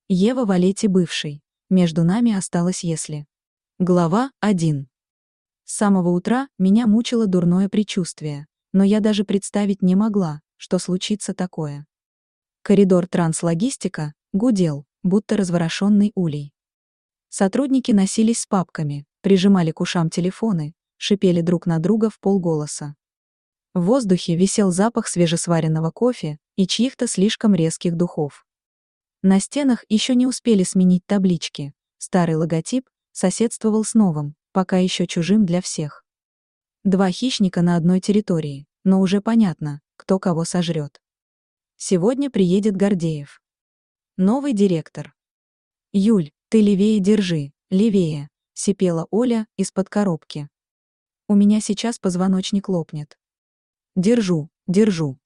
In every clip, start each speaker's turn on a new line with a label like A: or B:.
A: Ева Валети бывший. Между нами осталось если. Глава 1. С самого утра меня мучило дурное предчувствие, но я даже представить не могла, что случится такое. Коридор транслогистика гудел, будто разворошенный улей. Сотрудники носились с папками, прижимали к ушам телефоны, шипели друг на друга в полголоса. В воздухе висел запах свежесваренного кофе и чьих-то слишком резких духов. На стенах еще не успели сменить таблички, старый логотип соседствовал с новым, пока еще чужим для всех. Два хищника на одной территории, но уже понятно, кто кого сожрет. Сегодня приедет Гордеев. Новый директор. «Юль, ты левее держи, левее», — сипела Оля из-под коробки. «У меня сейчас позвоночник лопнет». «Держу, держу».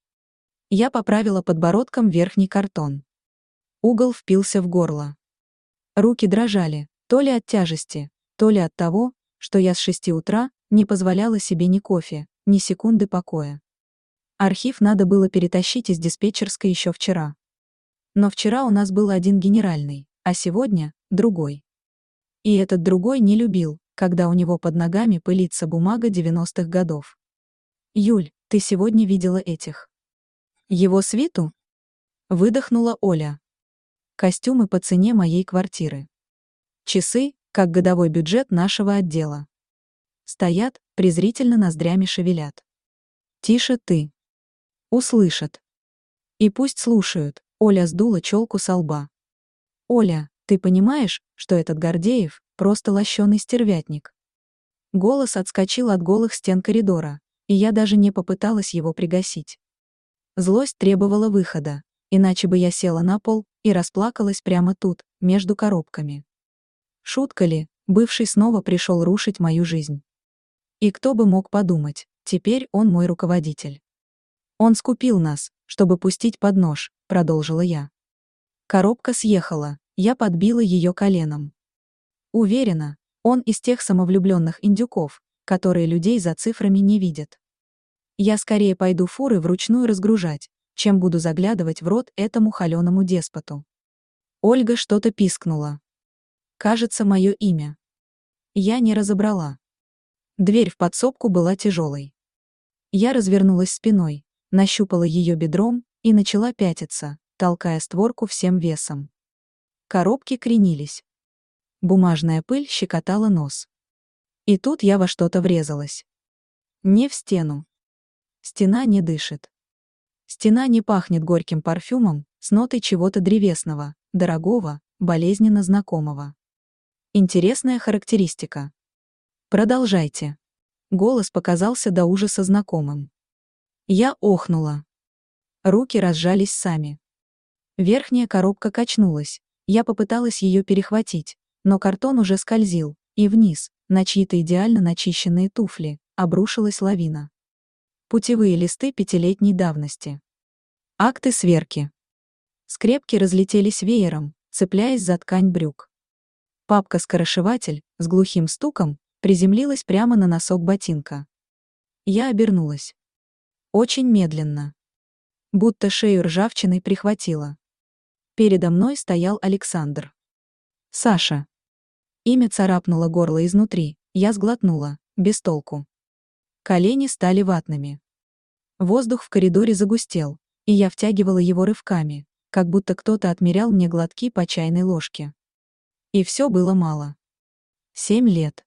A: Я поправила подбородком верхний картон. Угол впился в горло. Руки дрожали, то ли от тяжести, то ли от того, что я с 6 утра не позволяла себе ни кофе, ни секунды покоя. Архив надо было перетащить из диспетчерской еще вчера. Но вчера у нас был один генеральный, а сегодня — другой. И этот другой не любил, когда у него под ногами пылится бумага 90-х годов. «Юль, ты сегодня видела этих?» «Его свиту?» — выдохнула Оля. «Костюмы по цене моей квартиры. Часы, как годовой бюджет нашего отдела. Стоят, презрительно ноздрями шевелят. Тише ты. Услышат. И пусть слушают», — Оля сдула челку со лба. «Оля, ты понимаешь, что этот Гордеев — просто лощеный стервятник?» Голос отскочил от голых стен коридора, и я даже не попыталась его пригасить. Злость требовала выхода, иначе бы я села на пол и расплакалась прямо тут, между коробками. Шутка ли, бывший снова пришел рушить мою жизнь. И кто бы мог подумать, теперь он мой руководитель. «Он скупил нас, чтобы пустить под нож», — продолжила я. Коробка съехала, я подбила ее коленом. Уверена, он из тех самовлюбленных индюков, которые людей за цифрами не видят. Я скорее пойду фуры вручную разгружать, чем буду заглядывать в рот этому холеному деспоту. Ольга что-то пискнула. Кажется, мое имя. Я не разобрала. Дверь в подсобку была тяжелой. Я развернулась спиной, нащупала ее бедром и начала пятиться, толкая створку всем весом. Коробки кренились. Бумажная пыль щекотала нос. И тут я во что-то врезалась. Не в стену. Стена не дышит. Стена не пахнет горьким парфюмом, с нотой чего-то древесного, дорогого, болезненно знакомого. Интересная характеристика. Продолжайте. Голос показался до ужаса знакомым. Я охнула. Руки разжались сами. Верхняя коробка качнулась, я попыталась ее перехватить, но картон уже скользил, и вниз, на чьи-то идеально начищенные туфли, обрушилась лавина. Путевые листы 5-летней давности. Акты сверки. Скрепки разлетелись веером, цепляясь за ткань брюк. Папка-скоросшиватель, с глухим стуком, приземлилась прямо на носок ботинка. Я обернулась. Очень медленно. Будто шею ржавчиной прихватило. Передо мной стоял Александр. Саша. Имя царапнуло горло изнутри, я сглотнула, без толку. Колени стали ватными. Воздух в коридоре загустел, и я втягивала его рывками, как будто кто-то отмерял мне глотки по чайной ложке. И все было мало. 7 лет.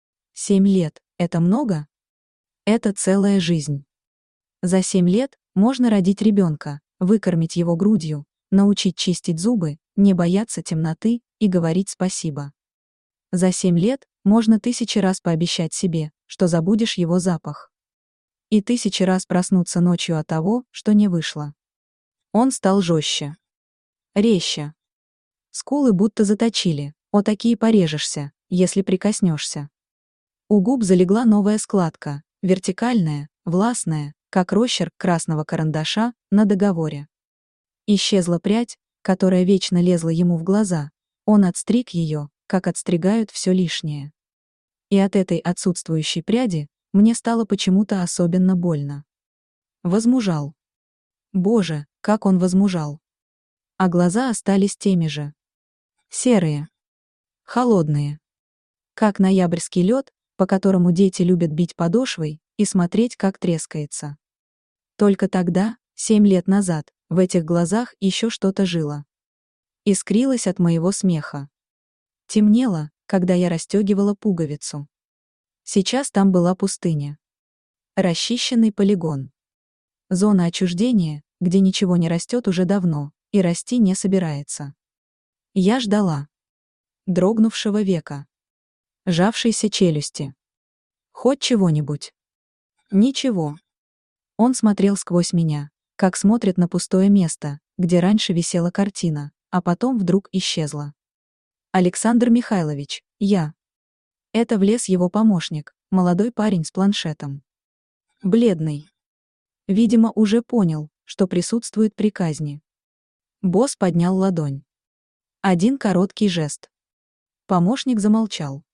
A: 7 лет — это много? Это целая жизнь. За 7 лет можно родить ребенка, выкормить его грудью, научить чистить зубы, не бояться темноты и говорить спасибо. За 7 лет можно 1000 раз пообещать себе, что забудешь его запах. И 1000 раз проснуться ночью от того, что не вышло. Он стал жестче. Резче. Скулы будто заточили, о такие порежешься, если прикоснешься. У губ залегла новая складка, вертикальная, властная, как росчерк красного карандаша на договоре. Исчезла прядь, которая вечно лезла ему в глаза, он отстриг ее, как отстригают все лишнее. И от этой отсутствующей пряди мне стало почему-то особенно больно. Возмужал. Боже, как он возмужал. А глаза остались теми же. Серые. Холодные. Как ноябрьский лед, по которому дети любят бить подошвой и смотреть, как трескается. Только тогда, 7 лет назад, в этих глазах еще что-то жило. Искрилось от моего смеха. Темнело, когда я расстегивала пуговицу. Сейчас там была пустыня. Расчищенный полигон. Зона отчуждения, где ничего не растет уже давно и расти не собирается. Я ждала. Дрогнувшего века. Жавшейся челюсти. Хоть чего-нибудь. Ничего. Он смотрел сквозь меня, как смотрит на пустое место, где раньше висела картина, а потом вдруг исчезла. Александр Михайлович, я. Это влез его помощник, молодой парень с планшетом. Бледный. Видимо, уже понял, что присутствует при казни. Босс поднял ладонь. Один короткий жест. Помощник замолчал.